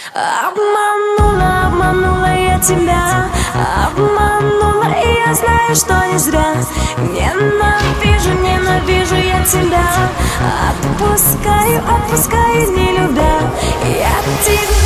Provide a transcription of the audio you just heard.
Обманула, обманула я тебя, обманула, и я знаю, что не зря. Ненавижу, ненавижу я тебя, отпускаю, отпускаю, не любя. Я тебя